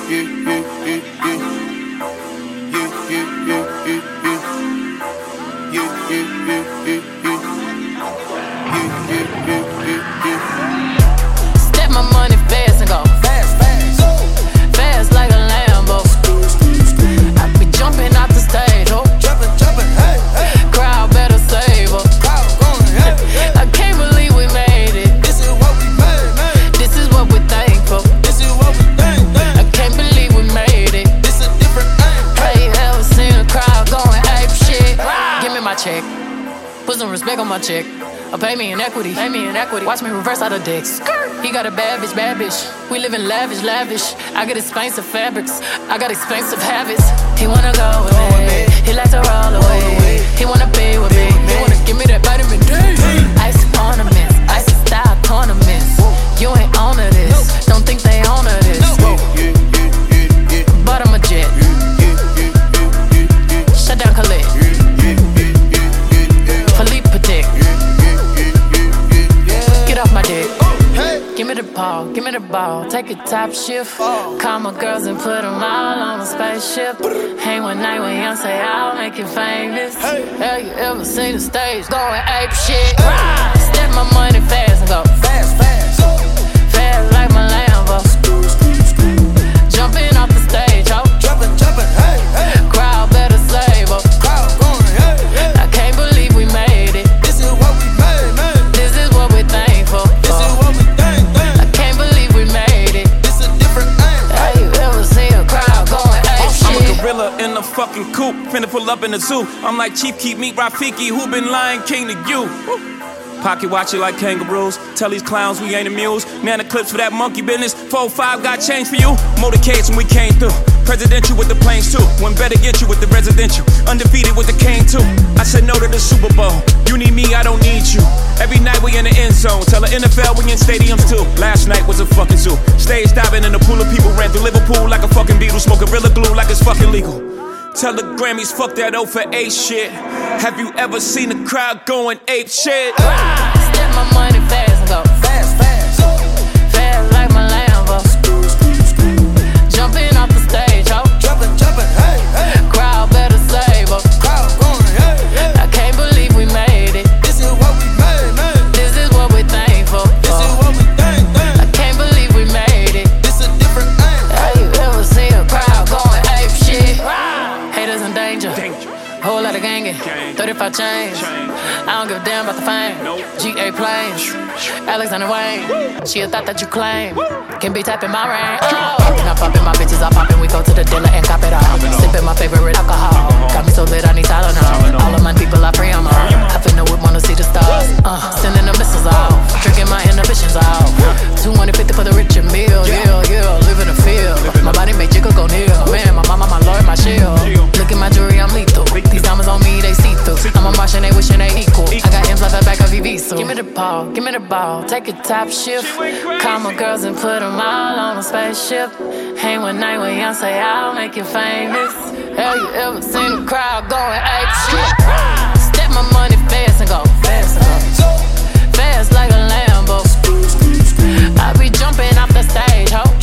Step my money fast and go fast, fast like a Lambo. I be jumping out the stage, oh, jumping, hey. Crowd better save her. I can't believe we made it. This is what we made. This is what we're thankful. This is what we think. I can't believe we made it. This is a different thing. Have you ever seen a crowd going ape shit? Give me my check. Put some respect on my check. Or pay me in equity. Watch me reverse out of dicks. He got a bad bitch. We live in lavish. I got expensive fabrics. I got expensive habits. He wanna go with me. He likes to roll away. He wanna be with me. He wanna give me that vitamin D. Ice ornaments, ice style ornaments. You ain't on to this. Don't think they on to this. But I'm a jet. Shut down Khalid. Philippe Patek. Get off my dick. Give me the ball, take a top shift. Call my girls and put them all on a spaceship. Hang one night with Beyonce, I'll make you famous. Have you ever seen the stage going ape shit? Step my money fast and go fast like my Lambo. Jumping off the stage, oh, jumping, hey. Crowd better save her. I can't believe we made it. This is what we made, man. This is what we're thankful. This is what we think. I can't believe we made it. This is a different thing. Have you ever seen a crowd going ape shit? I'm a gorilla in the fucking coop, finna pull up in the zoo. I'm like Chief Keef, meet Rafiki, who been Lion King to you? Pocket watch it like kangaroos. Tell these clowns we ain't amused. Nana clips for that monkey business. 4-5 got change for you. Motorcades when we came through. Presidential with the planes too. One better get you with the residential. Undefeated with the cane too. I said no to the Super Bowl. You need me, I don't need you. Every night we in the end zone. Tell the NFL we in stadiums too. Last night was a fucking zoo. Stage diving in a pool of people. Ran through Liverpool like a fucking Beatle. Smoke Gorilla Glue like it's fucking legal. Tell the Grammys fuck that 0 for 8 shit. Have you ever seen a crowd going ape shit? Step my money fast and go fast like my Lambo. Jumping off the stage, oh, jumping, hey. Crowd better save her. I can't believe we made it. This is what we made, man. This is what we're thankful. This is what we think. I can't believe we made it. This is a different thing. Have you ever seen a crowd going ape shit? Haters in danger. Whole lot of gangin', 35 chains. I don't give a damn about the fame. GA planes, Alexander Wayne. She a thought that you claim. Can be tapping my range. Poppin', I poppin', my bitches are poppin'. We go to the dealer and cop it all. Sippin' my favorite alcohol. Got me so lit, I need Tylenol. All of my people I free them all. I finna whip, wanna see the stars. Sending the missiles off, tricking my inhibitions off. 250 for the rich and meal. Yeah, live in the field. My body make jiggle go near. Man, my mama, my lord, my shield. Look at my jewelry, I'm lethal. These diamonds on me, they see through. I'm a Martian, they wishing they equal. I got M's like the back of EV, so give me the ball, take a top shift. Call my girls and put them all on a spaceship. Hang one night with Beyonce, I'll make you famous. Have you ever seen a crowd going ape shit? Step my money fast and go fast like a Lambo. I be jumping off the stage, ho.